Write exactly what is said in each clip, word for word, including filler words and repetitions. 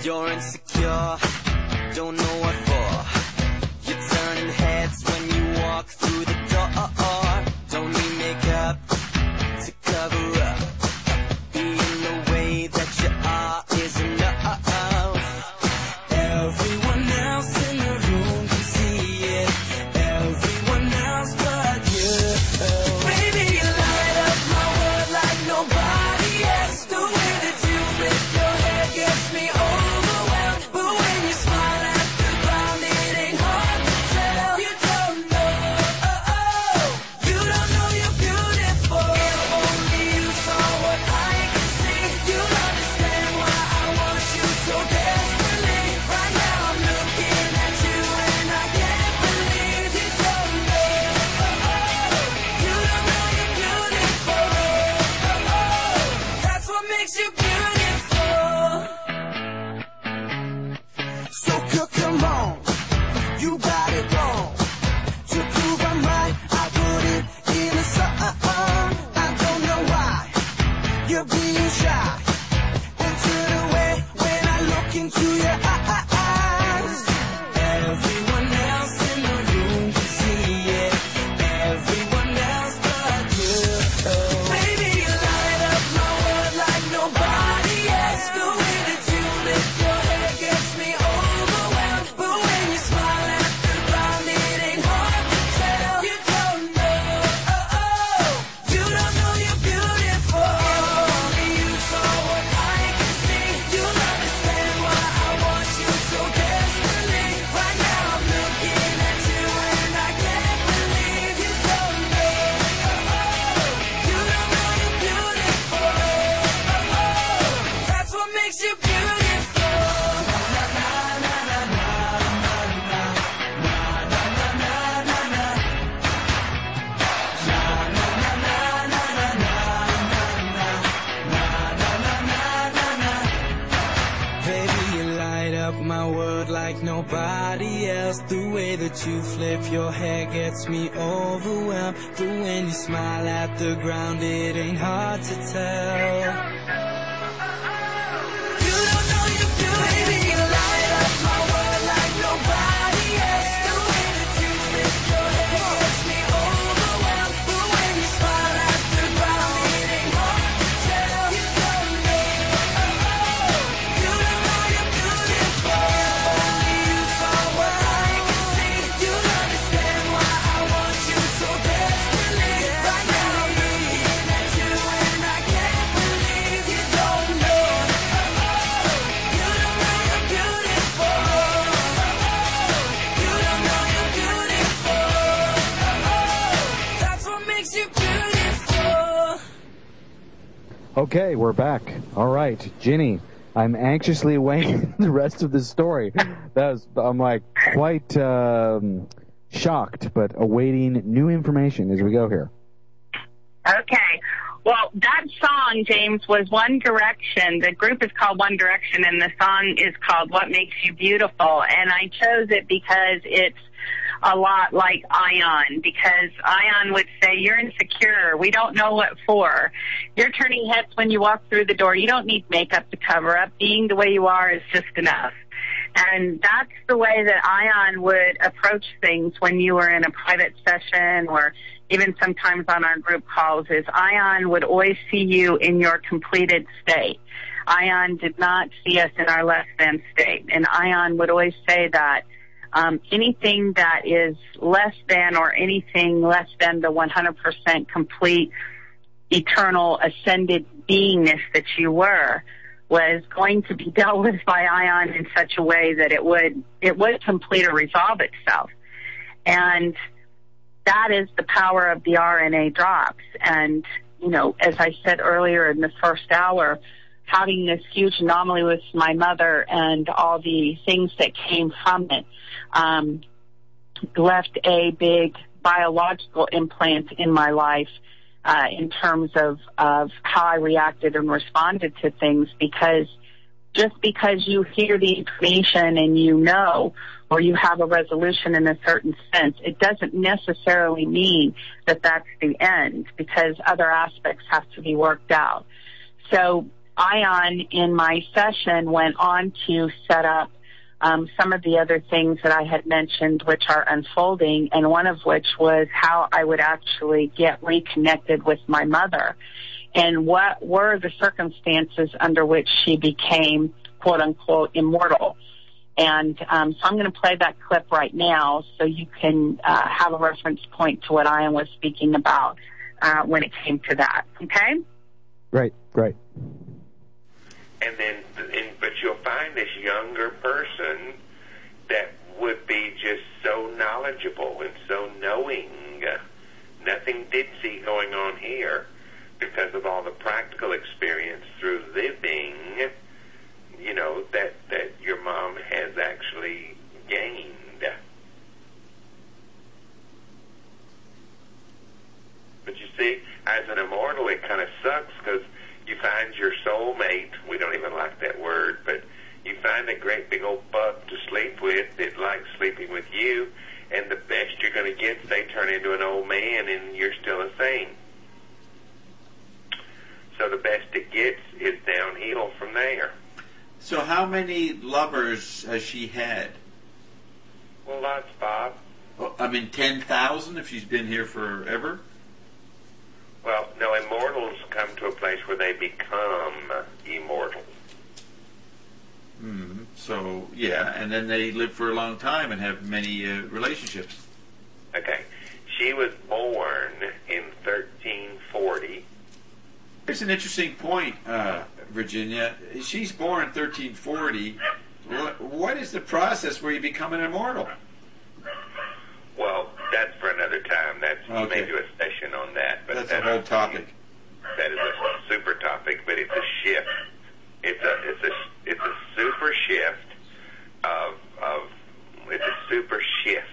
You're insecure, don't know what for. You're turning heads when you walk through the door. Don't need makeup to cover up. Being the way that you are is enough. Everyone else in the room can see it. Everyone else but you. Baby, you light up my world like nobody else. The way that you lift your hair gets me overwhelmed. But when you smile at the ground, it ain't hard to tell. You don't know, oh, oh. You don't know you're beautiful. If only you saw what I can see, you'll understand why I want you so desperately. Right now I'm looking at you and I can't believe you don't know, oh, oh. You don't know you're beautiful, oh, oh. That's what makes you beautiful. So cook, come on, you got it wrong. To prove I'm right, I put it in a song. I don't know why you're being shy and turn away when I look into your eyes. Everyone else in the room can see it. Everyone else but you. Baby, you light up my world like nobody else. The way that you lift your hair gets me overwhelmed. But when you smile at the ground, it ain't hard to tell. You don't know, oh, oh. You don't know you're beautiful. If only you saw what I can see, you'll understand why I want you so desperately. Right now I'm looking at you and I can't believe you don't know, oh, oh. You don't know you're beautiful, oh, oh. That's what makes you beautiful. Baby, you light up my world like nobody else. The way that you flip your hair gets me overwhelmed. But when you smile at the ground, it ain't hard to tell. You don't know you're beautiful. Baby, you light up my world like nobody else. The way that you flip your hair gets me overwhelmed. But when you smile at the ground, it ain't hard to tell. You don't know, oh, oh. You don't know you're beautiful. If only you saw what I can see, you'll understand why I want you so desperately. Right now I'm looking at you and I can't believe you don't know, oh, oh. You don't know you're beautiful, oh, oh. You don't know you're beautiful, oh, oh. That's what makes you beautiful. Okay, we're back. All right, Ginny, I'm anxiously awaiting the rest of this story. That was, I'm like quite um, shocked, but awaiting new information as we go here. Okay. Well, that song, James, was One Direction. The group is called One Direction, and the song is called What Makes You Beautiful. And I chose it because it's a lot like Ion, because Ion would say, you're insecure. We don't know what for. You're turning heads when you walk through the door. You don't need makeup to cover up. Being the way you are is just enough. And that's the way that Ion would approach things when you were in a private session or even sometimes on our group calls, is Ion would always see you in your completed state. Ion did not see us in our less than state. And Ion would always say that um, anything that is less than or anything less than the one hundred percent complete, eternal, ascended beingness that you were was going to be dealt with by Ion in such a way that it would it would complete or resolve itself. And that is the power of the R N A drops. And, you know, as I said earlier in the first hour, having this huge anomaly with my mother and all the things that came from it um, left a big biological implant in my life uh, in terms of, of how I reacted and responded to things, because just because you hear the information and you know, or you have a resolution in a certain sense, it doesn't necessarily mean that that's the end, because other aspects have to be worked out. So Ion in my session went on to set up um, some of the other things that I had mentioned, which are unfolding, and one of which was how I would actually get reconnected with my mother, and what were the circumstances under which she became, quote unquote, immortal. And um, so I'm going to play that clip right now so you can uh, have a reference point to what Ion was speaking about uh, when it came to that. Okay? Great, great. And then, and, but you'll find this younger person that would be just so knowledgeable and so knowing. Nothing ditzy going on here because of all the practical experience through living, you know, that, that your mom has actually gained. But you see, as an immortal, it kind of sucks because you find your soulmate, we don't even like that word, but you find a great big old buck to sleep with that likes sleeping with you, and the best you're going to get is they turn into an old man and you're still the same. So the best it gets is downhill from there. So how many lovers has she had? Well, lots, Bob. Well, I mean, ten thousand if she's been here forever? Well, no, immortals come to a place where they become immortal. Mm, so, yeah, and then they live for a long time and have many uh, relationships. Okay. She was born in thirteen forty. Here's an interesting point, uh, Virginia. She's born in thirteen forty. What is the process where you become an immortal? Well, that's for another time. That's Okay. You may do a session on that. But That's that a whole topic. That is a super topic, but it's a shift. It's a it's a it's a super shift of of it's a super shift.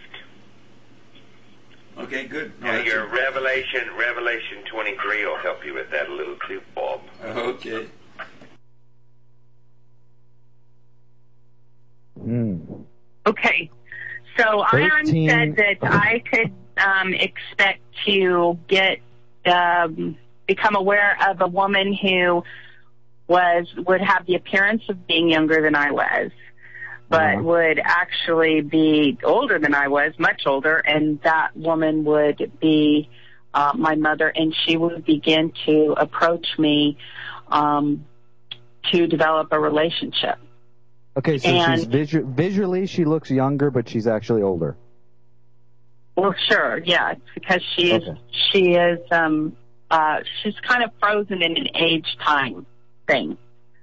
Okay, good. No, Now, that's your a- Revelation Revelation twenty-three will help you with that a little too, Bob. Okay. Hmm. Okay. So thirteen Ion said that I could um, expect to get um, become aware of a woman who was would have the appearance of being younger than I was, but Uh-huh. would actually be older than I was, much older, and that woman would be uh, my mother, and she would begin to approach me um, to develop a relationship. Okay, so And- she's visu- visually she looks younger, but she's actually older. Well, sure, yeah, because she is Okay. she is um uh she's kind of frozen in an age time thing.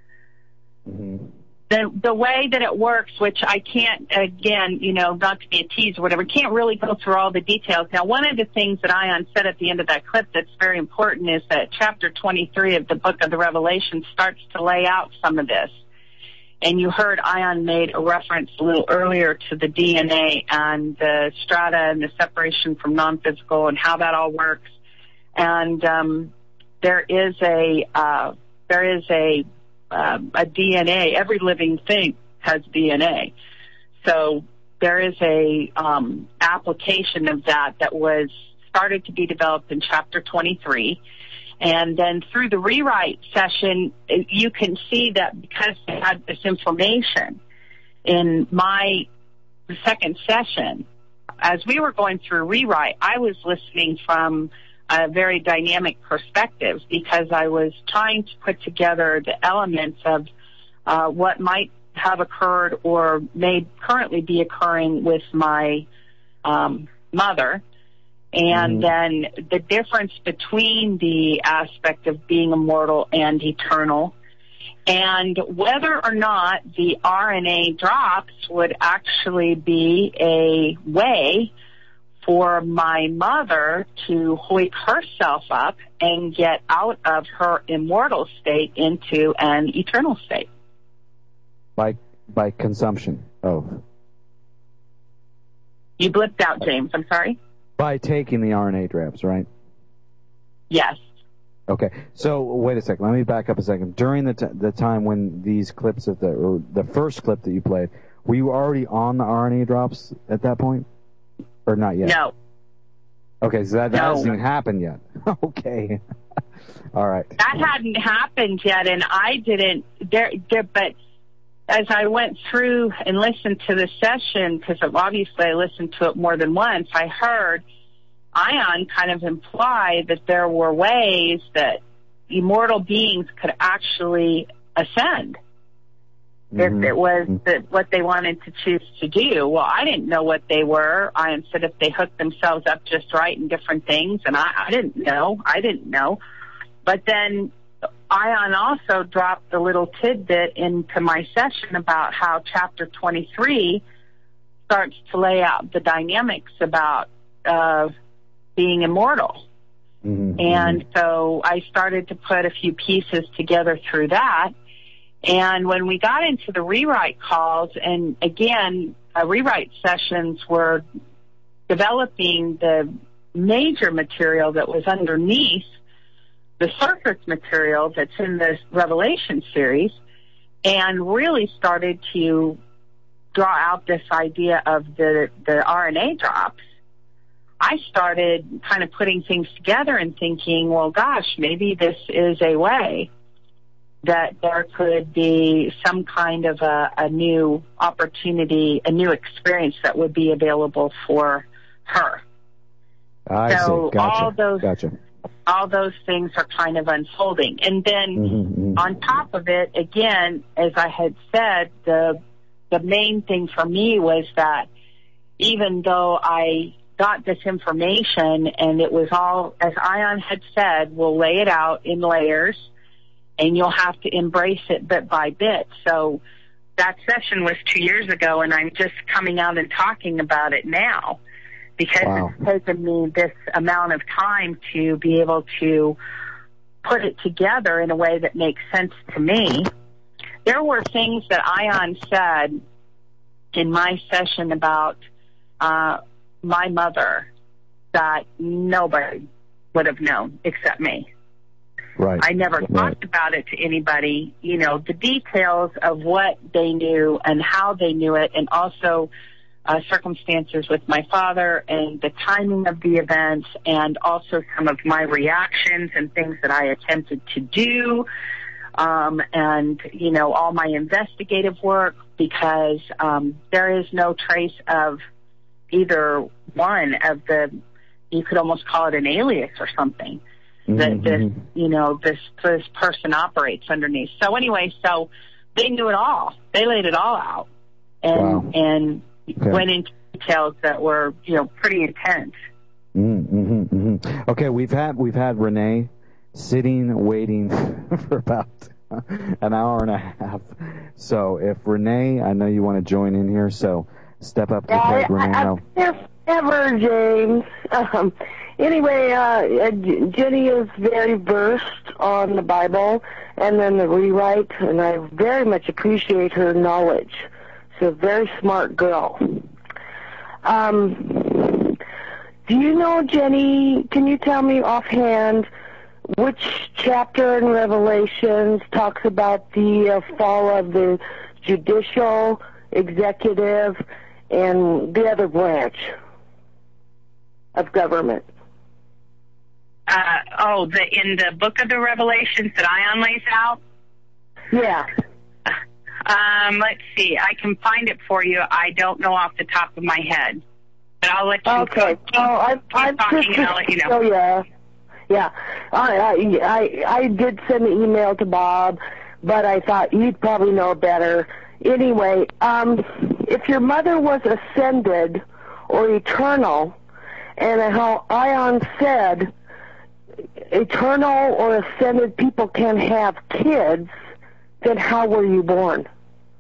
Mm-hmm. The the way that it works, which I can't again, you know, not to be a tease or whatever, can't really go through all the details. Now, one of the things that Ion said at the end of that clip that's very important is that chapter twenty-three of the book of the Revelation starts to lay out some of this. And you heard Ion made a reference a little earlier to the D N A and the strata and the separation from non-physical and how that all works. And um, there is a uh, there is a uh, a D N A. Every living thing has D N A. So there is a um, application of that that was started to be developed in chapter twenty-three. And then through the rewrite session, you can see that because I had this information in my second session, as we were going through rewrite, I was listening from a very dynamic perspective because I was trying to put together the elements of uh, what might have occurred or may currently be occurring with my um, mother. And then the difference between the aspect of being immortal and eternal, and whether or not the R N A drops would actually be a way for my mother to hoik herself up and get out of her immortal state into an eternal state. By by consumption of. You blipped out, James. I'm sorry. By taking the R N A drops, right? Yes. Okay. So wait a second. Let me back up a second. During the t- the time when these clips of the or the first clip that you played, were you already on the R N A drops at that point, or not yet? No. Okay, so that, that No. hasn't even happened yet. Okay. All right. That hadn't happened yet, and I didn't. There, there, but as I went through and listened to the session, because obviously I listened to it more than once, I heard Ion kind of imply that there were ways that immortal beings could actually ascend. Mm-hmm. If it was the, what they wanted to choose to do. Well, I didn't know what they were. I said if they hooked themselves up just right in different things, and I, I didn't know. I didn't know. But then Ion also dropped a little tidbit into my session about how chapter twenty-three starts to lay out the dynamics about uh, being immortal. Mm-hmm. And so I started to put a few pieces together through that. And when we got into the rewrite calls, and again, uh, rewrite sessions were developing the major material that was underneath the surface material that's in this Revelation series, and really started to draw out this idea of the, the R N A drops. I started kind of putting things together and thinking, well, gosh, maybe this is a way that there could be some kind of a, a new opportunity, a new experience that would be available for her. I so see. Gotcha. all those, gotcha. all those things are kind of unfolding. And then Mm-hmm, mm-hmm. on top of it, again, as I had said, the the main thing for me was that even though I got this information and it was all, as Ion had said, we'll lay it out in layers, and you'll have to embrace it bit by bit. So that session was two years ago, and I'm just coming out and talking about it now because Wow. it's taken me this amount of time to be able to put it together in a way that makes sense to me. There were things that Ion said in my session about uh, my mother that nobody would have known except me. Right. I never right. talked about it to anybody, you know, the details of what they knew and how they knew it, and also uh, circumstances with my father and the timing of the events, and also some of my reactions and things that I attempted to do, um, and, you know, all my investigative work, because um, there is no trace of either one of the, you could almost call it an alias or something. That Mm-hmm. this, you know, this this person operates underneath. So anyway, so they knew it all. They laid it all out, and Wow. and Okay. went into details that were, you know, pretty intense. Mm-hmm, mm-hmm. Okay, we've had we've had Renee sitting waiting for about an hour and a half. So if Renee, I know you want to join in here, so step up to the Yeah, plate, I, Renee. I, No. I, never, James. Um, anyway, uh, Jenny is very versed on the Bible and then the rewrite, and I very much appreciate her knowledge. She's a very smart girl. Um, do you know, Jenny, can you tell me offhand which chapter in Revelations talks about the uh, fall of the judicial, executive, and the other branch of government? Uh, oh, the in the book of the Revelations that Ion lays out. Yeah. Um, let's see. I can find it for you. I don't know off the top of my head, but I'll let you. Okay. Keep, Oh, I, keep I talking, and I'll let you know. Oh, yeah. Yeah. I, I, I, I did send an email to Bob, but I thought you'd probably know better. Anyway, um, if your mother was ascended or eternal, and how Ion said eternal or ascended people can have kids, then how were you born?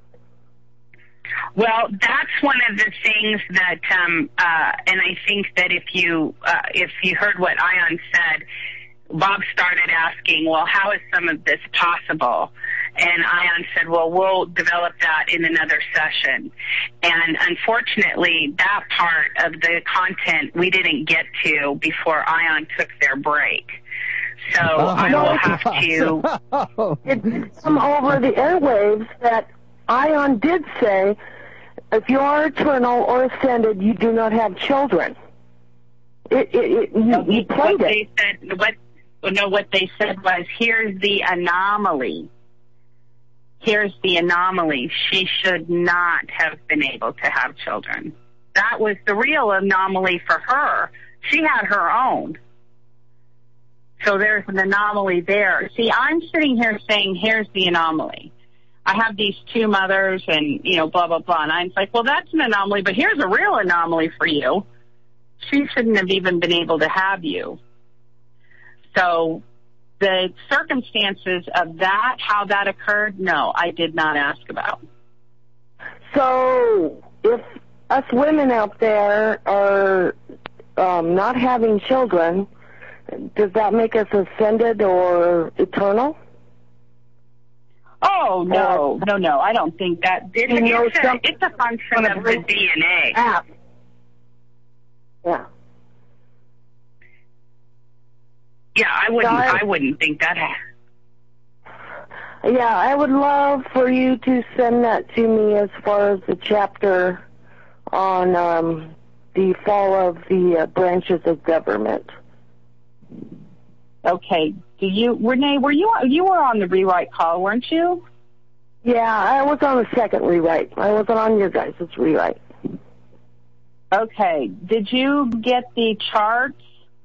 Well, that's one of the things that, um, uh, and I think that if you uh, if you heard what Ion said, Bob started asking, well, how is some of this possible? And Ion said, well, we'll develop that in another session. And unfortunately, that part of the content we didn't get to before Ion took their break. So Oh, I no, will it's have to... It did come over the airwaves that Ion did say, if you are eternal or ascended, you do not have children. It, it, it, you, you played what it. they said, what no, what they said was, here's the anomaly. Here's the anomaly. She should not have been able to have children. That was the real anomaly for her. She had her own. So there's an anomaly there. See, I'm sitting here saying, here's the anomaly. I have these two mothers and, you know, blah, blah, blah. And I'm like, well, that's an anomaly, but here's a real anomaly for you. She shouldn't have even been able to have you. So the circumstances of that, how that occurred, no, I did not ask about. So if us women out there are um, not having children, does that make us ascended or eternal? Oh, no, no, no, I don't think that. It, You know it's, a, it's a function of the D N A. Ah. Yeah. Yeah, I wouldn't, So I- I wouldn't think that. Yeah, I would love for you to send that to me as far as the chapter on um, the fall of the uh, branches of government. Okay. Do you, Renee, were you, you were on the rewrite call, weren't you? Yeah, I was on the second rewrite. I wasn't on your guys' rewrite. Okay. Did you get the charts?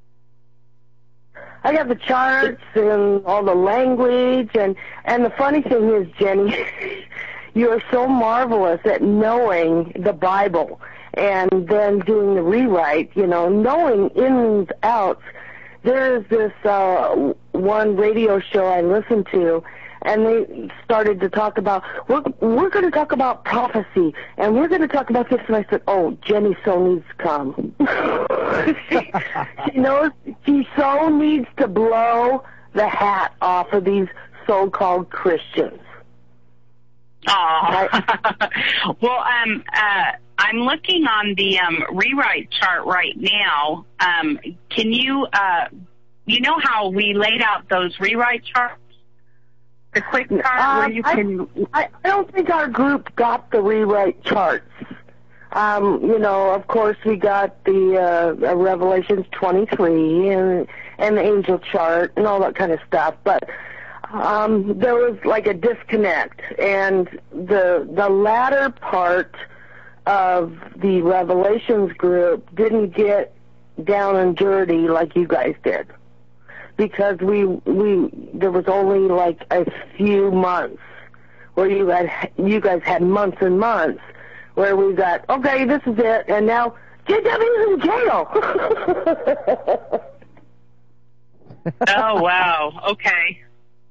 I got the charts and all the language, and, and the funny thing is, Jenny, you are so marvelous at knowing the Bible and then doing the rewrite, you know, knowing ins, outs. There's this uh, one radio show I listened to, and they started to talk about, we're, we're going to talk about prophecy, and we're going to talk about this. And I said, oh, Jenny so needs to come. she, she knows she so needs to blow the hat off of these so-called Christians. Oh, well, um, uh, I'm looking on the um, rewrite chart right now. Um, can you, uh, you know how we laid out those rewrite charts? The quick chart Um, where you can. I, I don't think our group got the rewrite charts. Um, you know, of course, we got the uh, uh, Revelations twenty-three and and the angel chart and all that kind of stuff, but. Um, there was like a disconnect, and the the latter part of the Revelations group didn't get down and dirty like you guys did, because we we there was only like a few months where you had you guys had months and months where we got, okay, this is it, and now J W's in jail. Oh wow! Okay.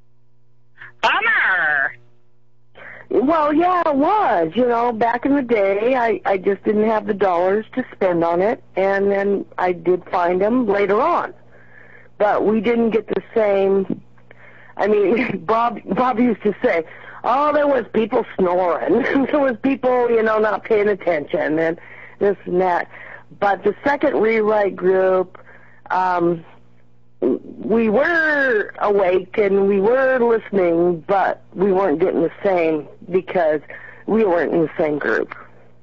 Bummer. Well, yeah, it was. You know, back in the day, I, I just didn't have the dollars to spend on it, and then I did find them later on. But we didn't get the same. I mean, Bob Bob used to say, oh, there was people snoring. There was people, you know, not paying attention, and this and that. But the second rewrite group, um, we were awake and we were listening, but we weren't getting the same because we weren't in the same group.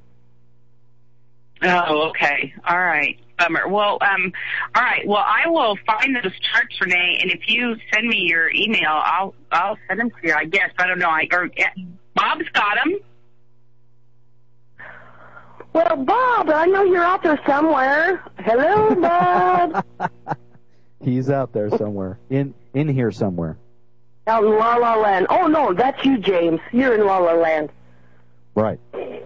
Oh, okay. All right. Bummer. Well, um, all right. Well, I will find those charts, Renee, and if you send me your email, I'll I'll send them to you. I guess I don't know. I or yeah, Bob's got them. Well, Bob, I know you're out there somewhere. Hello, Bob. He's out there somewhere. In in here somewhere. Out in La La Land. Oh, no, that's you, James. You're in La La Land. Right.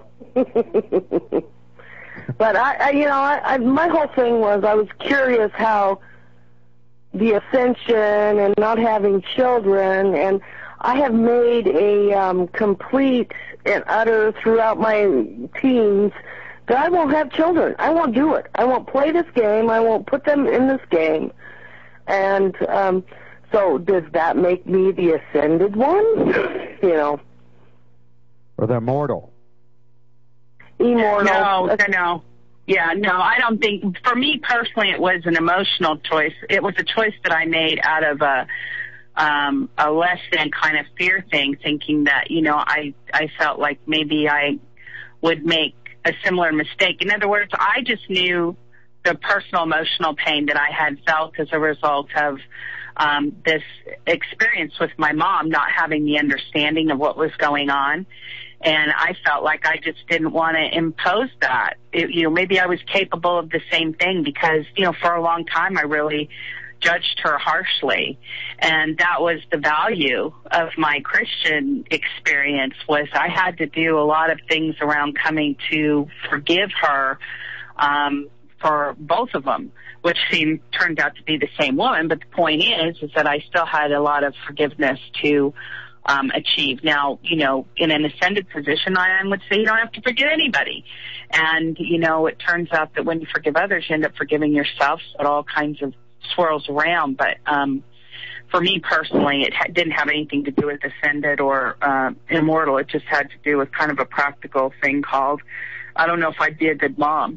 But, I, I you know, I, I, my whole thing was I was curious how the ascension and not having children, and I have made a um, complete and utter throughout my teens that I won't have children. I won't do it. I won't play this game. I won't put them in this game. And um, so does that make me the ascended one? You know. Or they're mortal. Immortal. No, no, no. Yeah, no, I don't think, for me personally, it was an emotional choice. It was a choice that I made out of a, um, a less than kind of fear thing, thinking that, you know, I, I felt like maybe I would make a similar mistake. In other words, I just knew the personal emotional pain that I had felt as a result of um, this experience with my mom not having the understanding of what was going on. And I felt like I just didn't want to impose that. It, you know, maybe I was capable of the same thing because, you know, for a long time I really judged her harshly. And that was the value of my Christian experience, was I had to do a lot of things around coming to forgive her um, for both of them, which seemed turned out to be the same woman. But the point is, is that I still had a lot of forgiveness to Um, achieve. Now, you know, in an ascended position, I would say you don't have to forgive anybody. And, you know, it turns out that when you forgive others, you end up forgiving yourself. So it all kinds of swirls around. But um, for me personally, it ha- didn't have anything to do with ascended or uh, immortal. It just had to do with kind of a practical thing called, I don't know if I'd be a good mom.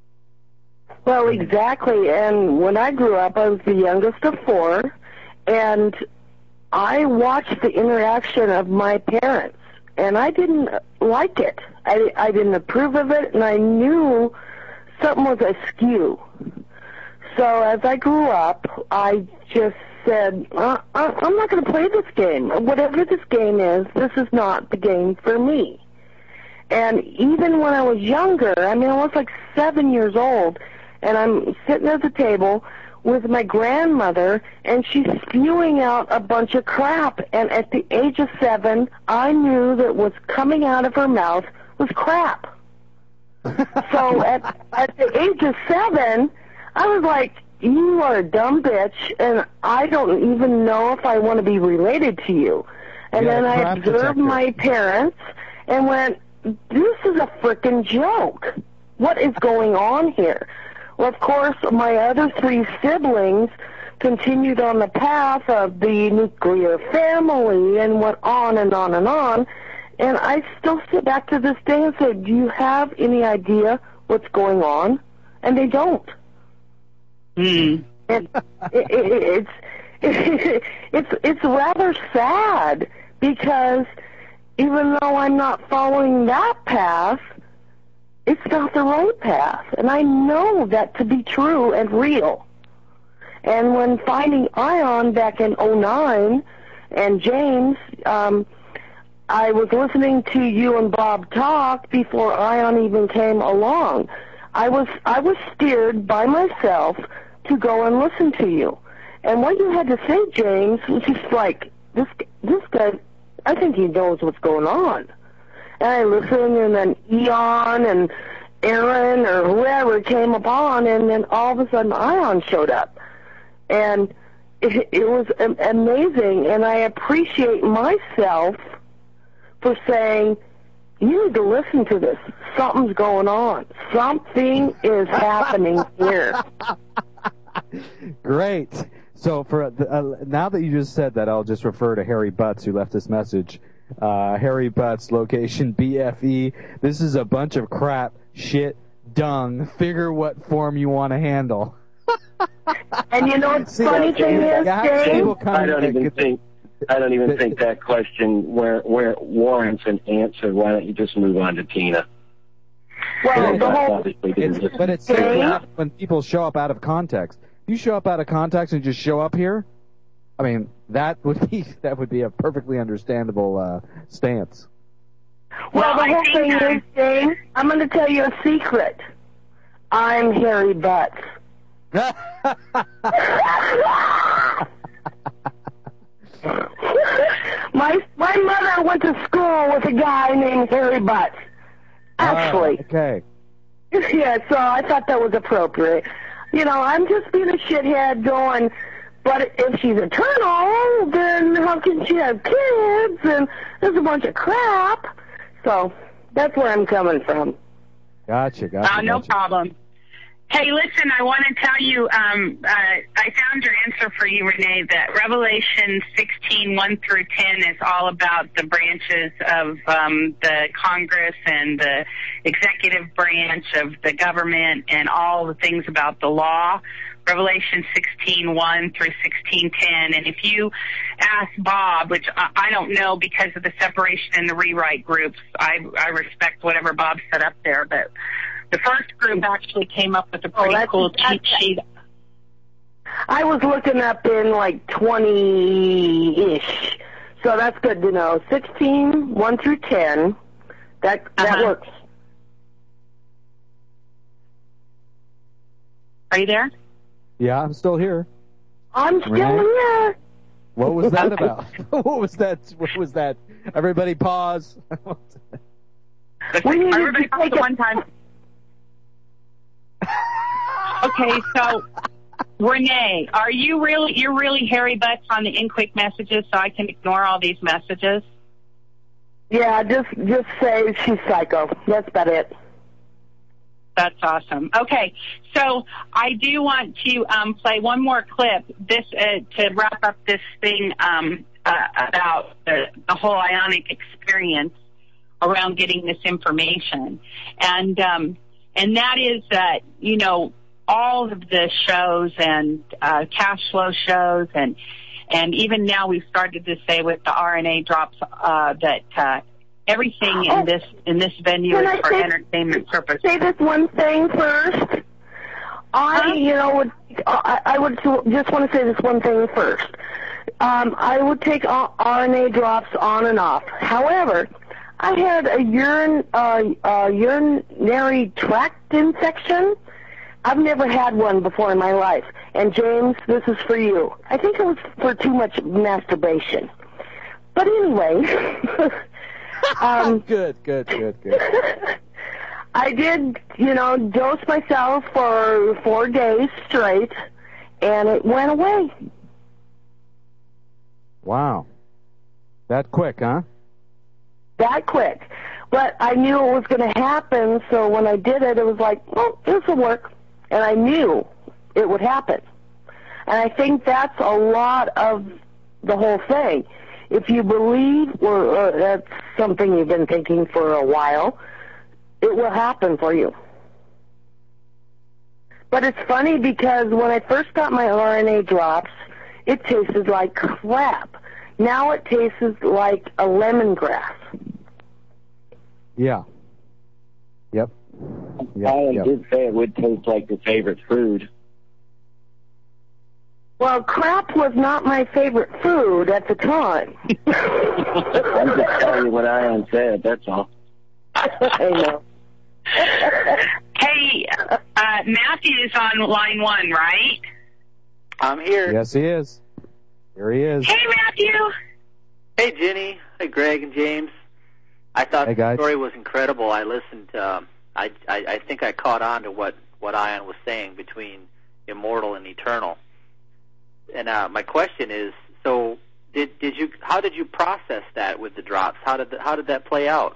Well, exactly. And when I grew up, I was the youngest of four, and I watched the interaction of my parents, and I didn't like it. I, I didn't approve of it, and I knew something was askew. So as I grew up, I just said, uh, I'm not going to play this game. Whatever this game is, this is not the game for me. And even when I was younger, I mean, I was like seven years old, and I'm sitting at the table with my grandmother, and she's spewing out a bunch of crap. And at the age of seven, I knew that what's coming out of her mouth was crap. So at, at the age of seven, I was like, you are a dumb bitch, and I don't even know if I want to be related to you. And Yeah, then I crap observed detector. my parents and went, this is a frickin' joke. What is going on here? Well, of course, my other three siblings continued on the path of the nuclear family and went on and on and on. And I still sit back to this day and say, do you have any idea what's going on? And they don't. Mm. And it, it, it's it, it's it's rather sad, because even though I'm not following that path, it's not the right path. And I know that to be true and real. And when finding Ion back in oh nine, and James, um, I was listening to you and Bob talk before Ion even came along. I was I was steered by myself to go and listen to you. And what you had to say, James, was just like, this this guy, I think he knows what's going on. And I listened, and then Eon and Aaron or whoever came upon, and then all of a sudden Ion showed up. And it, it was amazing, and I appreciate myself for saying, you need to listen to this. Something's going on. Something is happening here. Great. So for the, uh, now that you just said that, I'll just refer to Harry Butts, who left this message. Uh, Harry Butts, location B F E. This is a bunch of crap, shit, dung. Figure what form you want to handle. And you know what's See, funny uh, thing is, you have James? people come I don't and even get- think I don't even the- think that question where where warrants an answer. Why don't you just move on to Tina? Well, Yeah, the I whole obviously didn't It's, listen. but it's James? simple enough when people show up out of context. You show up out of context and just show up here. I mean, that would be that would be a perfectly understandable uh, stance. Well, the I whole think, thing um, is, James, I'm going to tell you a secret. I'm Harry Butts. my my mother went to school with a guy named Harry Butts. Actually. Oh, okay. Yeah, so I thought that was appropriate. You know, I'm just being a shithead going, but if she's eternal, then how can she have kids? And there's a bunch of crap. So that's where I'm coming from. Gotcha. Gotcha. Uh, no gotcha. problem. Hey, listen, I want to tell you, um, uh, I found your answer for you, Renee, that Revelation sixteen, one through ten is all about the branches of um, the Congress and the executive branch of the government and all the things about the law. Revelation sixteen, one through sixteen, ten. And if you ask Bob, which I, I don't know because of the separation and the rewrite groups, I, I respect whatever Bob set up there, but the first group actually came up with a pretty that's- cool cheat that's- sheet. I was looking up in like twenty-ish. So that's good to know. sixteen, one through ten. That that Uh-huh. works. Are you there? Yeah, I'm still here. I'm still Renee? here. What was that about? What was that? What was that? Everybody pause. We need Everybody to talks take at a- one time. Okay, so Renee, are you really you're really hairy butts on the in quick messages, so I can ignore all these messages? Yeah, just just say she's psycho. That's about it. That's awesome. Okay, so I do want to um, play one more clip this uh, to wrap up this thing um, uh, about the, the whole ionic experience around getting this information, and um, and that is that you know all of the shows and uh, cash flow shows and and even now we've started to say with the R N A drops uh, that. Uh, Everything in Oh, this in this venue can is I for say- entertainment purposes. Say this one thing first. I, Huh? you know, would I, I would just want to say this one thing first. Um, I would take R N A drops on and off. However, I had a urine uh, uh, urinary tract infection. I've never had one before in my life. And James, this is for you. I think it was for too much masturbation. But anyway. um, good, good, good, good. I did, you know, dose myself for four days straight, and it went away. Wow. That quick, huh? That quick. But I knew it was going to happen, so when I did it, it was like, well, this will work. And I knew it would happen. And I think that's a lot of the whole thing. If you believe, or uh, that's something you've been thinking for a while, it will happen for you. But it's funny because when I first got my R N A drops, it tasted like crap. Now it tastes like a lemongrass. Yeah. Yep. Yep, Alan yep. did say it would taste like your favorite food. Well, crap was not my favorite food at the time. I'm just telling you what Alan said, that's all. I know. Hey, uh, Matthew is on line one, right? I'm here. Yes, he is. Here he is. Hey, Matthew. Hey, Jenny. Hey, Greg and James. I thought Hey, the guys. story was incredible. I listened. Um, I, I I think I caught on to what what Ian was saying between immortal and eternal. And uh, my question is: so did did you? How did you process that with the drops? How did the, how did that play out?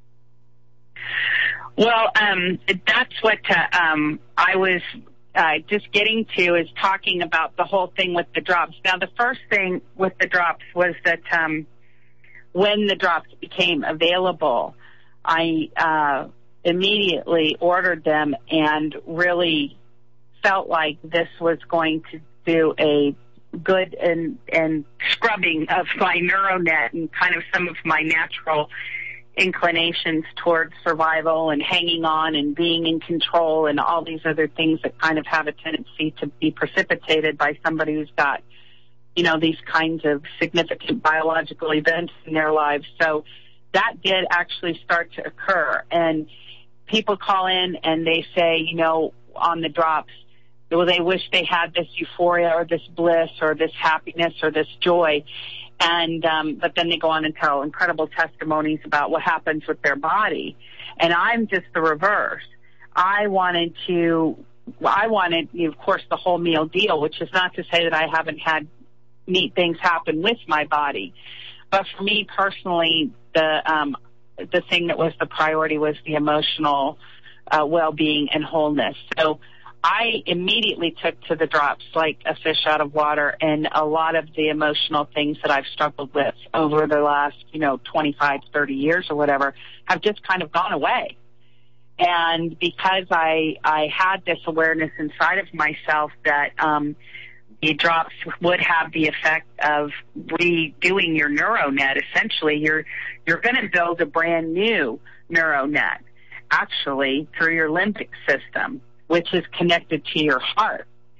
Well, um, that's what uh, um, I was uh, just getting to is talking about the whole thing with the drops. Now, the first thing with the drops was that um, when the drops became available, I uh, immediately ordered them and really felt like this was going to do a good and, and scrubbing of my neuronet and kind of some of my natural inclinations towards survival and hanging on and being in control and all these other things that kind of have a tendency to be precipitated by somebody who's got, you know, these kinds of significant biological events in their lives. So that did actually start to occur. And people call in and they say, you know, on the drops, well, they wish they had this euphoria or this bliss or this happiness or this joy. And, um, but then they go on and tell incredible testimonies about what happens with their body. And I'm just the reverse. I wanted to, I wanted, of course, the whole meal deal, which is not to say that I haven't had neat things happen with my body. But for me personally, the, um, the thing that was the priority was the emotional, uh, well-being and wholeness. So I immediately took to the drops like a fish out of water, and a lot of the emotional things that I've struggled with over the last, you know, twenty-five, thirty years or whatever have just kind of gone away. And because I, I had this awareness inside of myself that, um, the drops would have the effect of redoing your neuronet. Essentially, you're, you're going to build a brand new neuronet, actually, through your limbic system, which is connected to your heart.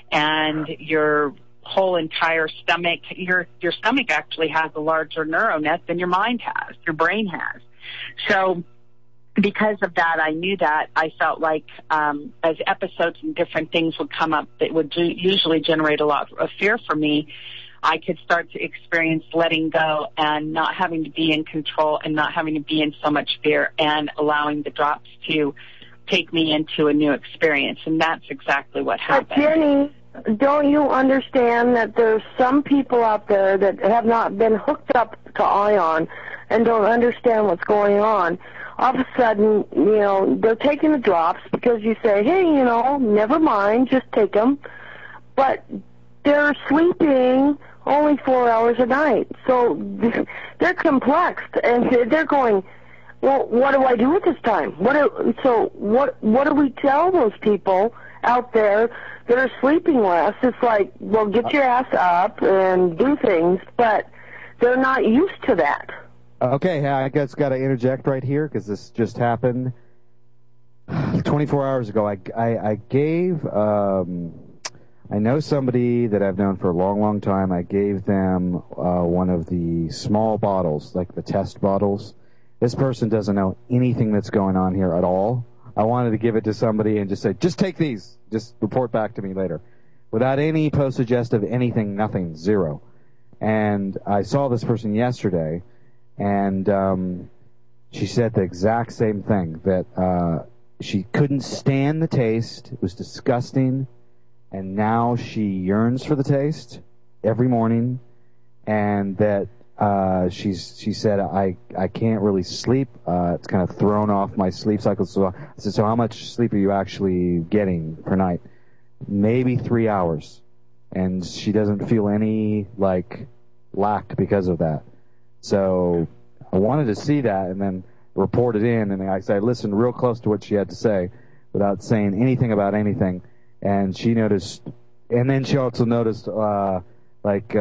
and your whole entire stomach, your your stomach actually has a larger neural net than your mind has, your brain has. So because of that, I knew that. I felt like um, as episodes and different things would come up that would do, usually generate a lot of fear for me, I could start to experience letting go and not having to be in control and not having to be in so much fear and allowing the drops to take me into a new experience. And that's exactly what happened. But Jenny, don't you understand that there's some people out there that have not been hooked up to Ion and don't understand what's going on? All of a sudden, you know, they're taking the drops because you say, hey, you know, never mind, just take them. But they're sleeping only four hours a night. So they're complexed, and they're going, well, what do I do with this time? What do, so what what do we tell those people out there that are sleeping less? It's like, well, get your ass up and do things, but they're not used to that. Okay, I guess got to interject right here because this just happened twenty-four hours ago. I, I, I gave, um, I know somebody that I've known for a long, long time. I gave them uh, one of the small bottles, like the test bottles. This person doesn't know anything that's going on here at all. I wanted to give it to somebody and just say, just take these. Just report back to me later. Without any post-suggestive anything, nothing, zero. And I saw this person yesterday. And um, she said the exact same thing, that uh, she couldn't stand the taste. It was disgusting. And now she yearns for the taste every morning. And that uh, she's she said, I, I can't really sleep. Uh, it's kind of thrown off my sleep cycle. So I said, so how much sleep are you actually getting per night? Maybe three hours. And she doesn't feel any, like, lack because of that. So I wanted to see that and then report it in, and I said, I listened real close to what she had to say without saying anything about anything. And she noticed, and then she also noticed, uh, like, uh,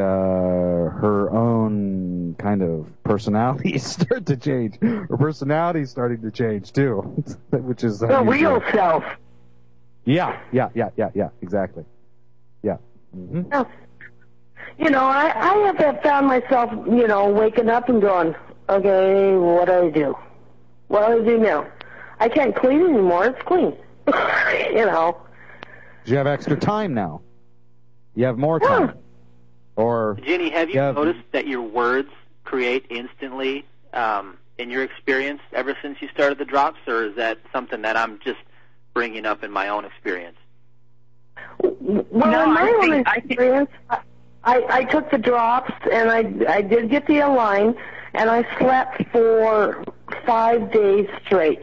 her own kind of personality start to change. Her personality's starting to change, too, which is... The real self. Yeah, yeah, yeah, yeah, yeah, exactly. Yeah. Mm-hmm. Yeah. You know, I, I have found myself, you know, waking up and going, okay, what do I do? What do I do now? I can't clean anymore. It's clean. You know. You have extra time now. You have more time. Yeah. Or Jenny, have you, you have, noticed that your words create instantly um, in your experience ever since you started the drops, or is that something that I'm just bringing up in my own experience? Well, no, in my I own think, experience, I, I, I took the drops, and I, I did get the Align, and I slept for five days straight.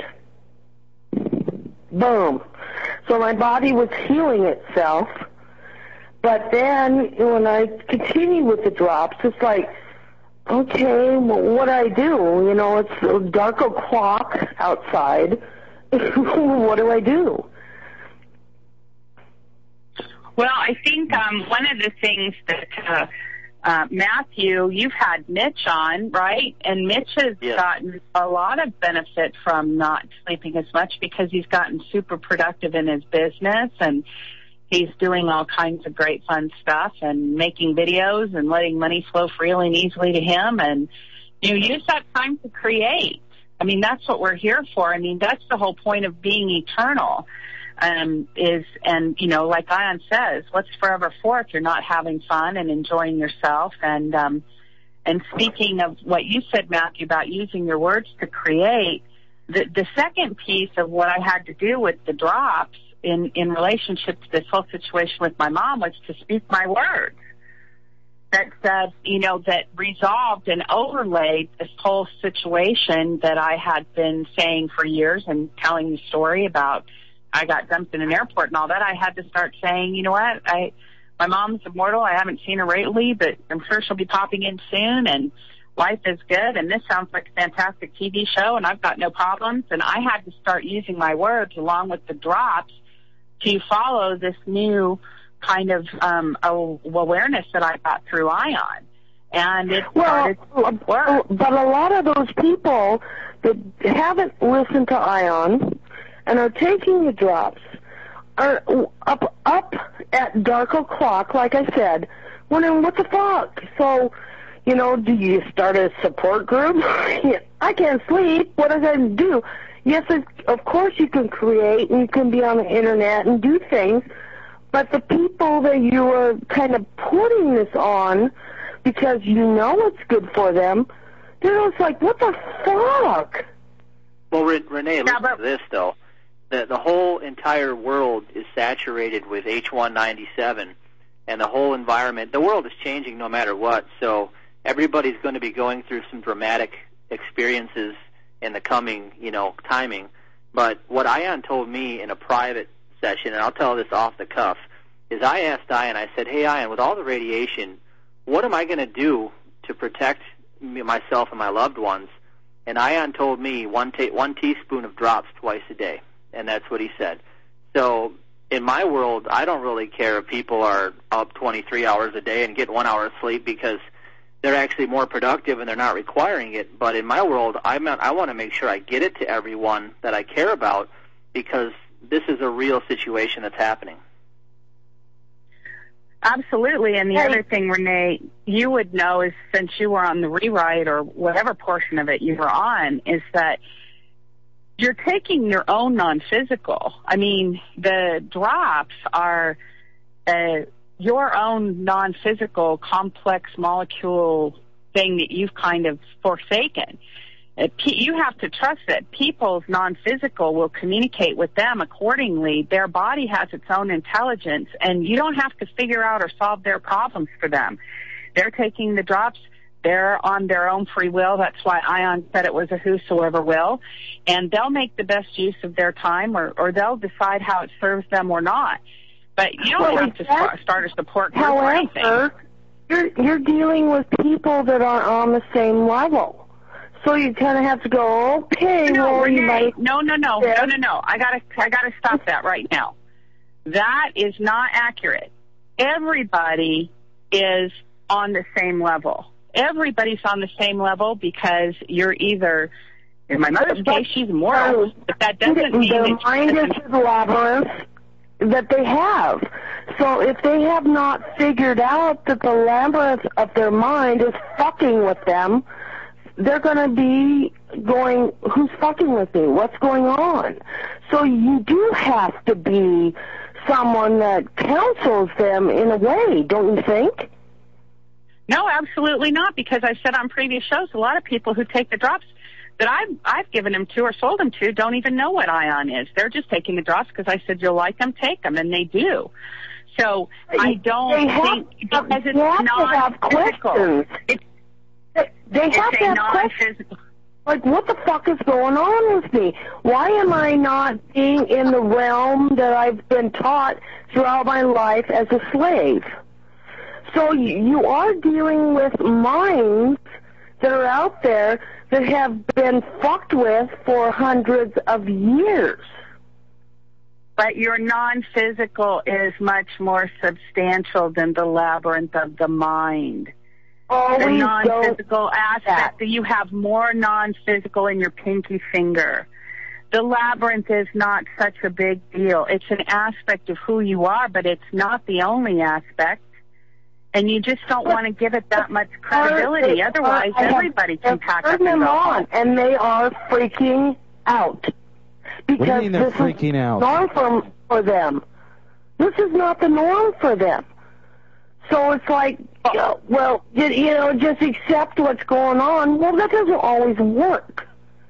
Boom. So my body was healing itself. But then when I continue with the drops, it's like, okay, well, what do I do? You know, it's a dark o'clock outside. What do I do? Well, I think um, one of the things that, uh, uh, Matthew, you've had Mitch on, right? And Mitch has yes. gotten a lot of benefit from not sleeping as much because he's gotten super productive in his business, and he's doing all kinds of great fun stuff and making videos and letting money flow freely and easily to him. And, you know, use that time to create. I mean, that's what we're here for. I mean, that's the whole point of being eternal. Um, is, and, you know, like Ion says, what's forever for if you're not having fun and enjoying yourself? And, um, and speaking of what you said, Matthew, about using your words to create, the, the second piece of what I had to do with the drops in, in relationship to this whole situation with my mom was to speak my words. That said, you know, that resolved and overlaid this whole situation that I had been saying for years and telling the story about I got dumped in an airport and all that. I had to start saying, you know what, I, my mom's immortal. I haven't seen her lately, but I'm sure she'll be popping in soon, and life is good, and this sounds like a fantastic T V show, and I've got no problems. And I had to start using my words along with the drops to follow this new kind of um, awareness that I got through Ion. And it started well, to work. But a lot of those people that haven't listened to Ion and are taking the drops are up up at that dark o'clock, like I said, wondering what the fuck. So, you know, do you start a support group? I can't sleep. What am I going to do? Yes, of course you can create and you can be on the internet and do things, but the people that you are kind of putting this on because you know it's good for them, they're just like, what the fuck? Well, Re- Renee, listen Yeah, but- to this, though. The, the whole entire world is saturated with H one ninety-seven, and the whole environment, the world is changing no matter what, so everybody's going to be going through some dramatic experiences in the coming, you know, timing. But what Ion told me in a private session, and I'll tell this off the cuff, is I asked Ion, I said, hey, Ion, with all the radiation, what am I going to do to protect me, myself and my loved ones? And Ion told me one, ta- one teaspoon of drops twice a day. And that's what he said. So in my world, I don't really care if people are up twenty-three hours a day and get one hour of sleep because they're actually more productive and they're not requiring it. But in my world, I'm not, I want to make sure I get it to everyone that I care about because this is a real situation that's happening. Absolutely. And the Hey. other thing, Renee, you would know is since you were on the rewrite or whatever portion of it you were on, is that you're taking your own non-physical. I mean, the drops are uh, your own non-physical complex molecule thing that you've kind of forsaken. Uh, You have to trust that people's non-physical will communicate with them accordingly. Their body has its own intelligence, and you don't have to figure out or solve their problems for them. They're taking the drops. They're on their own free will. That's why Ion said it was a whosoever will. And they'll make the best use of their time, or, or they'll decide how it serves them or not. But you don't Well, have to start, start a support group or anything. However, you're, you're dealing with people that are on the same level. So you kind of have to go, okay, No, well, you Renee, might... no, no, no, Yeah. no, no, no. I gotta, I gotta stop that right now. That is not accurate. Everybody is on the same level. Everybody's on the same level because you're either, in my mother's But- case, she's moral, but that doesn't mean the that mind is the labyrinth that they have. So if they have not figured out that the labyrinth of their mind is fucking with them, they're going to be going, who's fucking with me? What's going on? So you do have to be someone that counsels them in a way, don't you think? No, absolutely not, because I've said on previous shows, a lot of people who take the drops that I've, I've given them to or sold them to don't even know what Ion is. They're just taking the drops because I said, you'll like them, take them, and they do. So I don't They have- think, because it's they have to have non-physical. questions. It's, They it's have to a have questions. non-physical. Like, what the fuck is going on with me? Why am I not being in the realm that I've been taught throughout my life as a slave? So you, you are dealing with minds that are out there that have been fucked with for hundreds of years. But your non-physical is much more substantial than the labyrinth of the mind. Always The don't non-physical aspect, that. that you have more non-physical in your pinky finger. The labyrinth is not such a big deal. It's an aspect of who you are, but it's not the only aspect. And you just don't want to give it that much credibility. They- Otherwise, I have- everybody can I've pack up turned and them go on, home. and they are freaking out. Because What do you mean they're this freaking is out? norm for, for them. This is not the norm for them. So it's like, you know, well, you, you know, just accept what's going on. Well, that doesn't always work.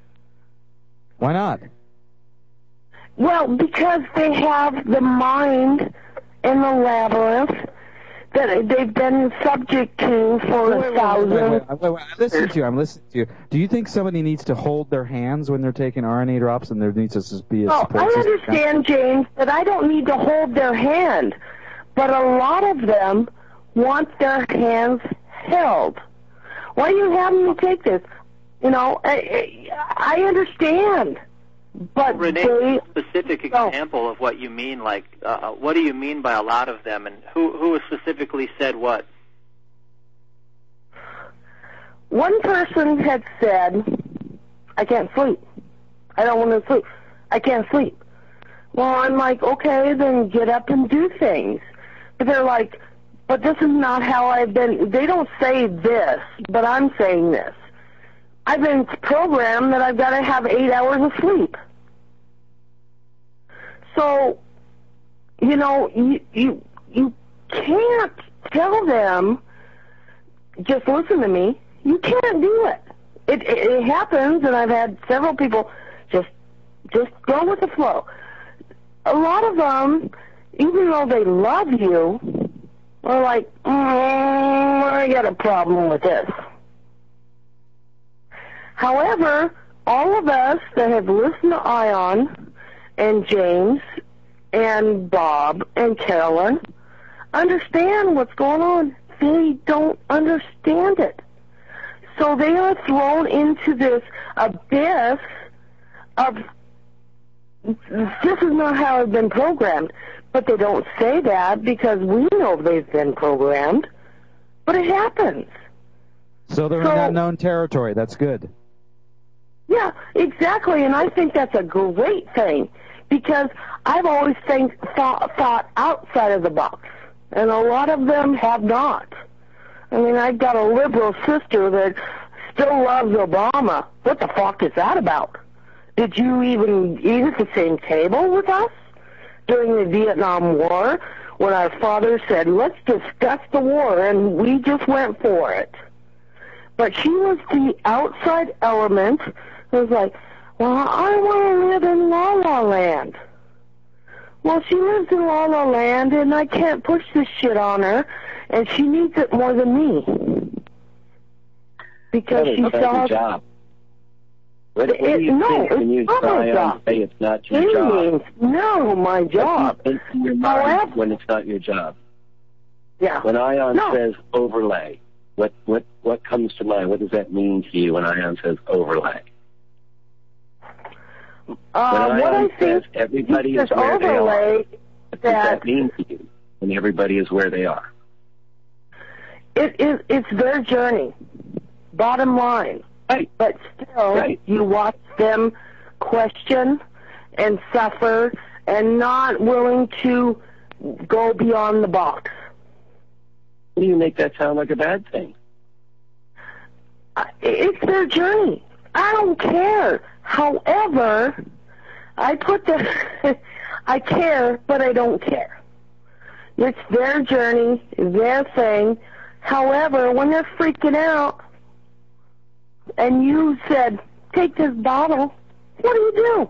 Why not? Well, because they have the mind and the labyrinth that they've been subject to for Wait, wait, wait, thousands. wait, wait, wait, wait. I'm listening to you. I'm listening to you. Do you think somebody needs to hold their hands when they're taking R N A drops, and there needs to just be a No, support I system? understand, James, that I don't need to hold their hand, but a lot of them want their hands held. Why are you having me take this? You know, I, I understand, but Renee, they... specific No. example of what you mean, like, uh, what do you mean by a lot of them, and who, who specifically said what? One person had said, I can't sleep. I don't want to sleep. I can't sleep. Well, I'm like, okay, then get up and do things. But they're like, but this is not how I've been. They don't say this, but I'm saying this. I've been programmed that I've got to have eight hours of sleep. So, you know, you you you can't tell them, just listen to me. You can't do it. It it, it happens, and I've had several people just just go with the flow. A lot of them, even though they love you, are like, mm, I got a problem with this. However, all of us that have listened to Ion and James and Bob and Carolyn understand what's going on. They don't understand it. So they are thrown into this abyss of, this is not how I've been programmed. But they don't say that because we know they've been programmed. But it happens. So they're So- in unknown territory. That's good. Yeah, exactly, and I think that's a great thing because I've always think, thought, thought outside of the box, and a lot of them have not. I mean, I've got a liberal sister that still loves Obama. What the fuck is that about? Did you even eat at the same table with us during the Vietnam War when our father said, let's discuss the war, and we just went for it? But she was the outside element. It was like, well, I want to live in La La Land. Well, she lives in La La Land, and I can't push this shit on her, and she needs it more than me. Because That is she not still your has... job. What, what It- do you no, think when it's you not my try and job. say it's not your Any job? means, no, my job. What do you think in your mind However- when it's not your job? Yeah. When Ion No. says overlay, what, what, what comes to mind? What does that mean to you when Ion says overlay? Uh, when what Ion I says think everybody is is where they are, overlay what does that that mean to you when everybody is where they are? it is it's their journey. Bottom line. Right. But still, Right. you watch them question and suffer and not willing to go beyond the box. What do you make that sound like a bad thing? Uh, It's their journey. I don't care. However, I put the, I care, but I don't care. It's their journey, their thing. However, when they're freaking out, and you said, take this bottle, what do you do?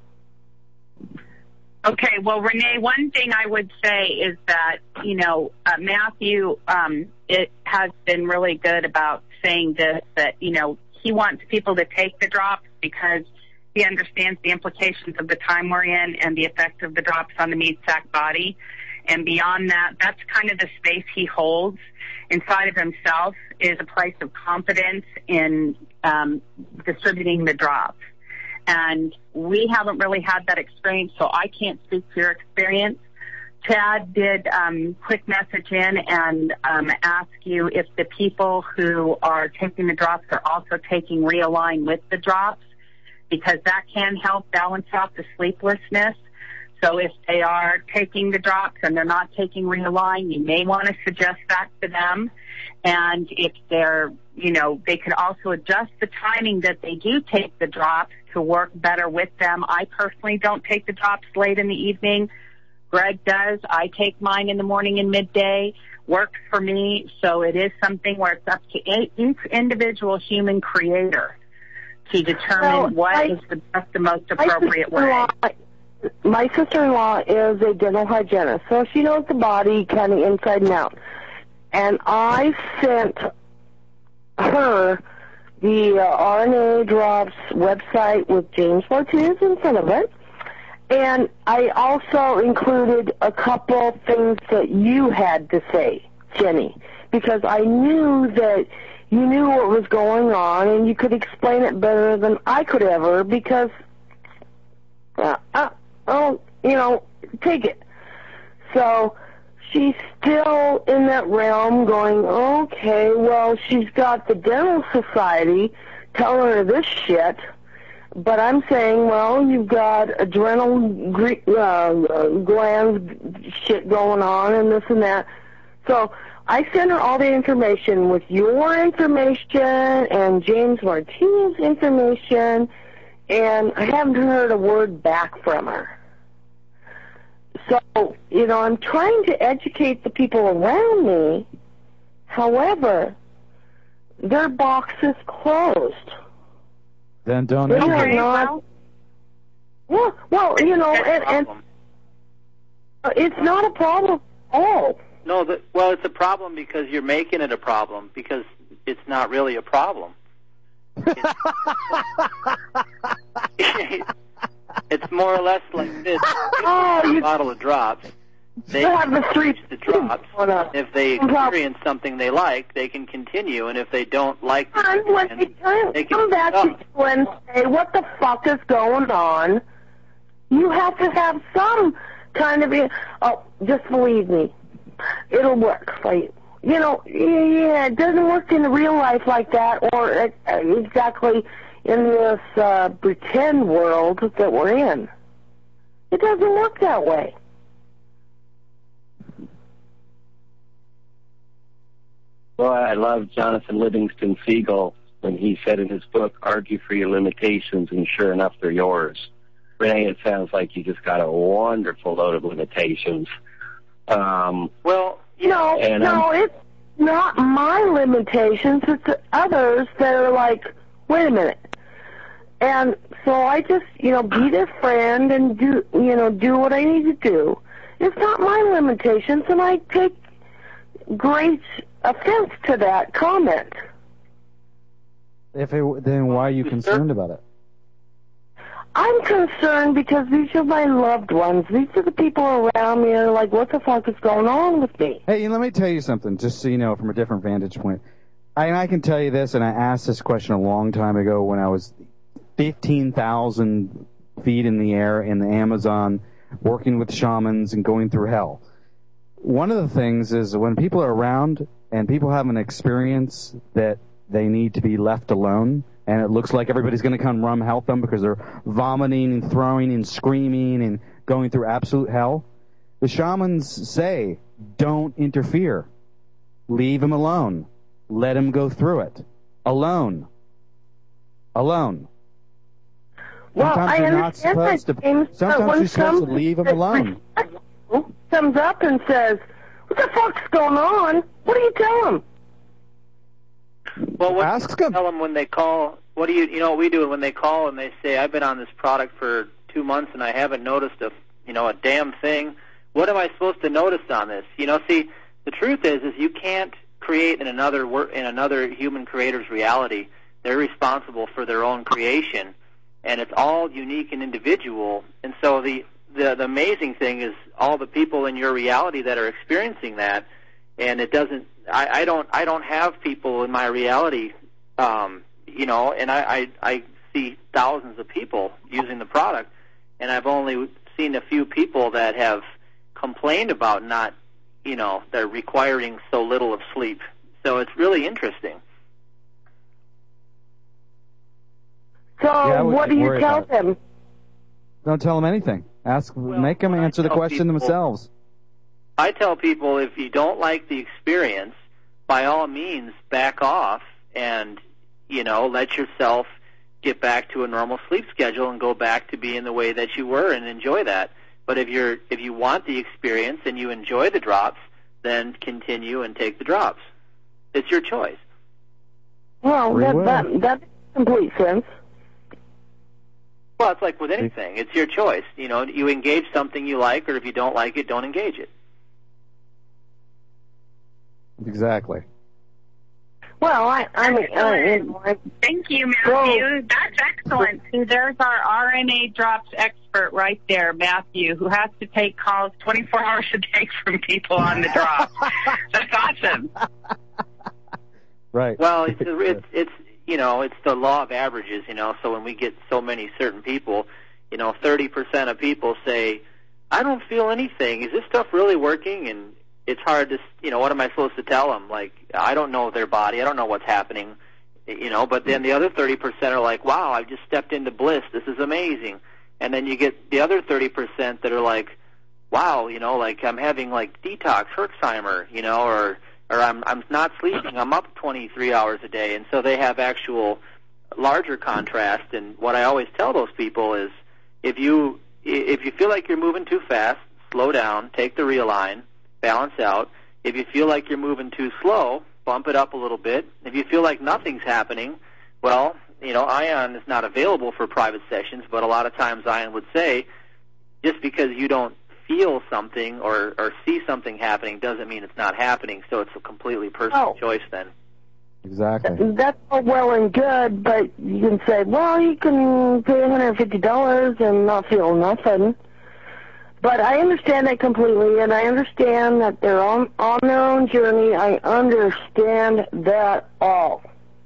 Okay, well, Renee, one thing I would say is that, you know, uh, Matthew, um, it has been really good about saying this, that, you know, he wants people to take the drops because he understands the implications of the time we're in and the effect of the drops on the meat sack body. And beyond that, that's kind of the space he holds inside of himself, is a place of confidence in um, distributing the drops. And we haven't really had that experience, so I can't speak to your experience. Chad did um, quick message in and um, ask you if the people who are taking the drops are also taking Realign with the drops, because that can help balance out the sleeplessness. So if they are taking the drops and they're not taking Realign, you may want to suggest that to them. And if they're, you know, they could also adjust the timing that they do take the drops to work better with them. I personally don't take the drops late in the evening. Greg does. I take mine in the morning and midday. Works for me. So it is something where it's up to each individual human creator to determine Well, what I- is the best, the most appropriate way. sister-in-law- My sister-in-law is a dental hygienist, so she knows the body kind of inside and out. And I sent her the uh, R N A Drops website with James Martinez in front of it. And I also included a couple things that you had to say, Jenny, because I knew that you knew what was going on and you could explain it better than I could ever, because, uh, uh, oh, you know, take it. So she's still in that realm going, okay, well, she's got the dental society telling her this shit. But I'm saying, well, you've got adrenal gre- uh, uh, glands shit going on and this and that. So I sent her all the information with your information and James Martinez's information, and I haven't heard a word back from her. So, you know, I'm trying to educate the people around me. However, their box is closed. Then don't They educate. are not. Well, well, you know, and, and it's not a problem at all. No, the, well, it's a problem because you're making it a problem because it's not really a problem. It's, it's more or less like this. Oh, a you bottle of drops. They you have the three the drops. If they experience something they like, they can continue, and if they don't like it, And when they turn, they can come back to stop. you and say, what the fuck is going on? You have to have some kind of, oh, just believe me, it'll work. Like, you know, yeah, it doesn't work in real life like that, or uh, exactly in this uh, pretend world that we're in. It doesn't work that way. Well, I love Jonathan Livingston Seagull when he said in his book, "Argue for your limitations, and sure enough, they're yours." Renee, it sounds like you just got a wonderful load of limitations. Um, well, no, and, no, um, it's not my limitations. It's the others that are like, wait a minute. And so I just, you know, be their friend and do, you know, do what I need to do. It's not my limitations, and I take great offense to that comment. If it, then why are you concerned about it? I'm concerned because these are my loved ones. These are the people around me that are like, what the fuck is going on with me? Hey, let me tell you something, just so you know, from a different vantage point. I, and I can tell you this, and I asked this question a long time ago when I was fifteen thousand feet in the air in the Amazon, working with shamans and going through hell. One of the things is when people are around and people have an experience that they need to be left alone, and it looks like everybody's going to come run help them because they're vomiting and throwing and screaming and going through absolute hell, the shamans say, don't interfere. Leave him alone. Let him go through it. Alone. Alone. Well, Sometimes I you're not understand supposed that, to. James, but Sometimes when you're supposed to some- leave him alone. comes up and says, what the fuck's going on? What do you tell him? Well, what Ask do you them. tell them when they call? What do you, you know, what we do when they call and they say, I've been on this product for two months and I haven't noticed a, you know, a damn thing. What am I supposed to notice on this? You know, see, the truth is, is you can't create in another wor- in another human creator's reality. They're responsible for their own creation, and it's all unique and individual. And so the the, the amazing thing is all the people in your reality that are experiencing that, and it doesn't. I, I don't. I don't have people in my reality, um, you know, and I, I I see thousands of people using the product, and I've only seen a few people that have complained about not, you know, they're requiring so little of sleep. So it's really interesting. So Yeah, I wouldn't what do you worry tell about it. them? Don't tell them anything. Ask, Well, make them when I answer the tell question people- themselves. I tell people if you don't like the experience, by all means back off and, you know, let yourself get back to a normal sleep schedule and go back to being the way that you were and enjoy that. But if you're if you want the experience and you enjoy the drops, then continue and take the drops. It's your choice. Well, Free that, will. that, that makes complete sense. Well, it's like with anything. It's your choice. You know, you engage something you like, or if you don't like it, don't engage it. Exactly. Well, I, I mean, I, I, Thank you, Matthew. That's excellent. See, there's our R N A drops expert right there, Matthew, who has to take calls twenty-four hours a day from people on the drops. That's awesome. Right. Well, it's, it's it's you know it's the law of averages. You know, so when we get so many certain people, you know, thirty percent of people say, "I don't feel anything. Is this stuff really working?" And it's hard to, you know, what am I supposed to tell them? Like, I don't know their body. I don't know what's happening. you know, but then the other thirty percent are like, wow, I just stepped into bliss. This is amazing. And then you get the other thirty percent that are like, wow, you know, like I'm having like detox, Herxheimer, you know, or or I'm I'm not sleeping. I'm up twenty-three hours a day. And so they have actual larger contrast. And what I always tell those people is, if you if you feel like you're moving too fast, slow down, take the realign, balance out. If you feel like you're moving too slow, bump it up a little bit. If you feel like nothing's happening, well, you know, Ion is not available for private sessions, but a lot of times Ion would say, just because you don't feel something or, or see something happening doesn't mean it's not happening, so it's a completely personal Oh. choice then. Exactly. That's all well and good, but you can say, well, you can pay one hundred fifty dollars and not feel nothing. But I understand that completely, and I understand that they're on, on their own journey. I understand that all.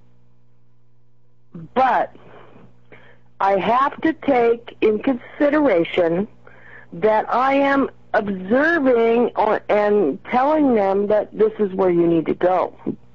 But I have to take in consideration that I am observing or, and telling them that this is where you need to go.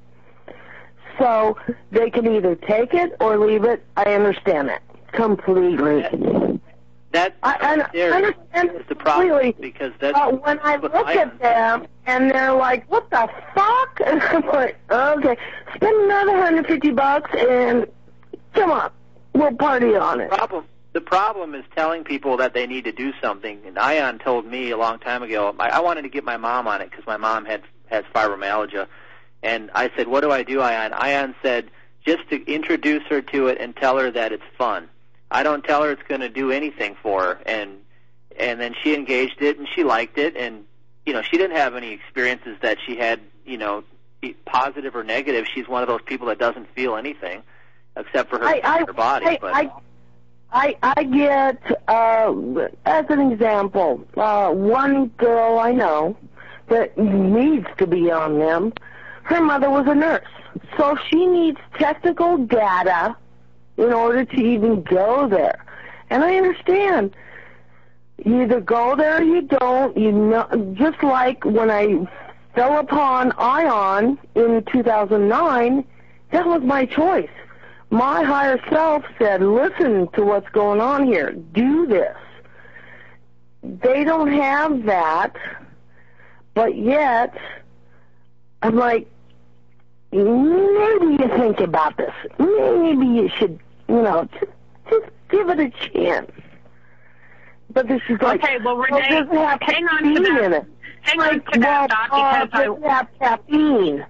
So they can either take it or leave it. I understand that completely. That I, I, there I understand is the problem, completely. because that's But when I what look Ion at them and they're like, "What the fuck?" and I'm like, "Okay, spend another hundred fifty bucks and come on, we'll party on it." problem the problem is telling people that they need to do something. And Ion told me a long time ago, I, I wanted to get my mom on it because my mom had has fibromyalgia, and I said, "What do I do, Ion?" Ion said, "Just to introduce her to it and tell her that it's fun. I don't tell her it's going to do anything for her." And and then she engaged it and she liked it, and you know, she didn't have any experiences that she had, you know, positive or negative. She's one of those people that doesn't feel anything except for her, I, I, her body. I, but I, I, I get, uh, as an example, uh, one girl I know that needs to be on them, her mother was a nurse. So she needs technical data in order to even go there. And I understand. You either go there or you don't. You know, just like when I fell upon Ion in two thousand nine, that was my choice. My higher self said, listen to what's going on here. Do this. They don't have that, but yet, I'm like, maybe you think about this. Maybe you should, you know, just, just give it a chance. But this is like, Okay, well, well, Renee, it doesn't have hang on to caffeine that. in it. Hang like, on to that well, thought, because uh, doesn't have caffeine.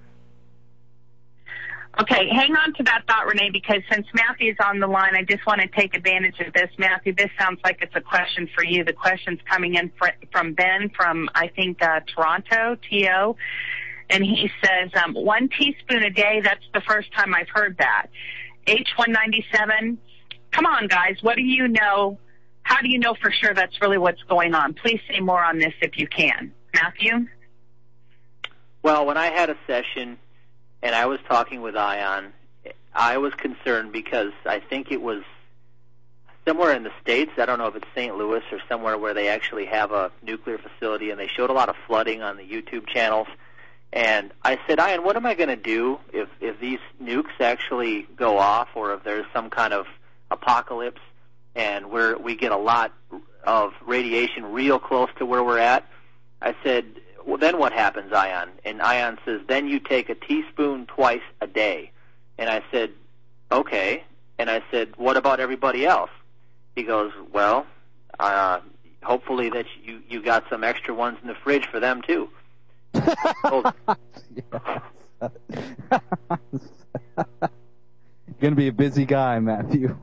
Okay, hang on to that thought, Renee, because since Matthew's on the line, I just want to take advantage of this. Matthew, this sounds like it's a question for you. The question's coming in fr- from Ben from, I think, uh, Toronto, T O. And he says, um, one teaspoon a day, that's the first time I've heard that. H one ninety-seven, come on, guys, what do you know? How do you know for sure that's really what's going on? Please say more on this if you can. Matthew? Well, when I had a session and I was talking with Ion, I was concerned because I think it was somewhere in the States. I don't know if it's Saint Louis or somewhere where they actually have a nuclear facility, and they showed a lot of flooding on the YouTube channels. And I said, Ion, what am I going to do if, if these nukes actually go off, or if there's some kind of apocalypse and where we get a lot of radiation real close to where we're at? I said, well, then what happens, Ion? And Ion says, then you take a teaspoon twice a day. And I said, okay. And I said, what about everybody else? He goes, well, uh, hopefully that you, you got some extra ones in the fridge for them, too. Gonna be a busy guy, Matthew.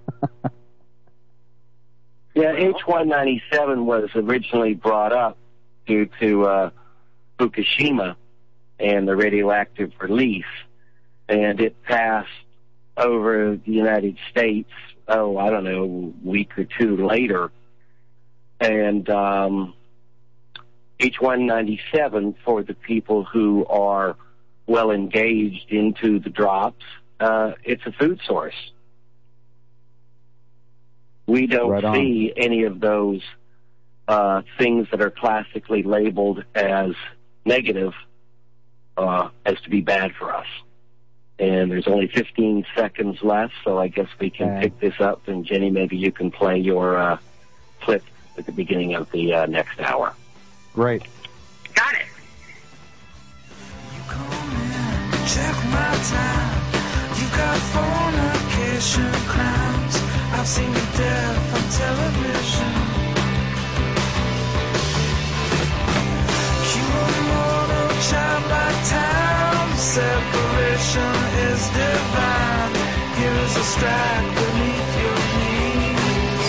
Yeah, H one ninety-seven was originally brought up due to uh, Fukushima and the radioactive release, and it passed over the United States, oh, I don't know, a week or two later, and um, H one ninety-seven, for the people who are well engaged into the drops, uh, it's a food source. We don't Right on. see any of those uh, things that are classically labeled as negative uh, as to be bad for us. And there's only fifteen seconds left, so I guess we can Okay. pick this up. And Jenny, maybe you can play your uh, clip at the beginning of the uh, next hour. Great. Got it. Check my time. You got fornication crimes. I've seen your death on television. You a mortal child by time. Separation is divine. Here is a strike beneath your knees.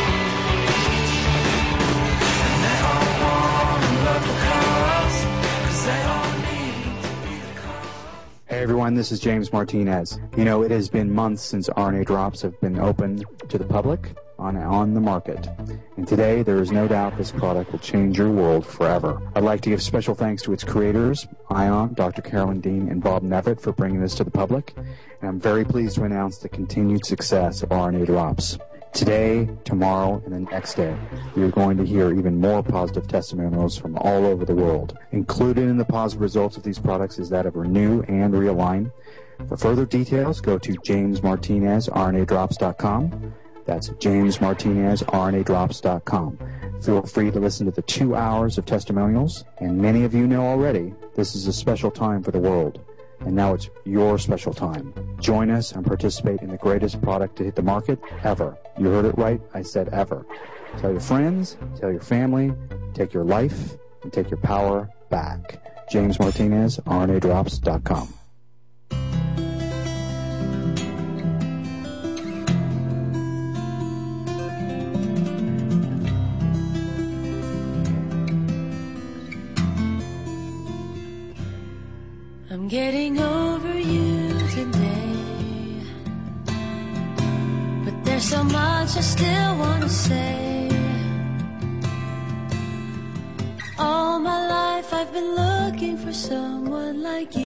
And they all want to love the cause, 'cause they all need to be the cause. Hey everyone, this is James Martinez. You know, it has been months since R N A drops have been open to the public on on the market. And today, there is no doubt this product will change your world forever. I'd like to give special thanks to its creators, Ion, Doctor Carolyn Dean, and Bob Nevitt for bringing this to the public. And I'm very pleased to announce the continued success of R N A drops. Today, tomorrow, and the next day, you're going to hear even more positive testimonials from all over the world. Included in the positive results of these products is that of Renew and Realign. For further details, go to james martinez r n a drops dot com. That's james martinez r n a drops dot com. Feel free to listen to the two hours of testimonials. And many of you know already, this is a special time for the world. And now it's your special time. Join us and participate in the greatest product to hit the market ever. You heard it right. I said ever. Tell your friends, tell your family, take your life, and take your power back. James Martinez, r n a drops dot com. I'm getting over you today, but there's so much I still want to say. All my life I've been looking for someone like you.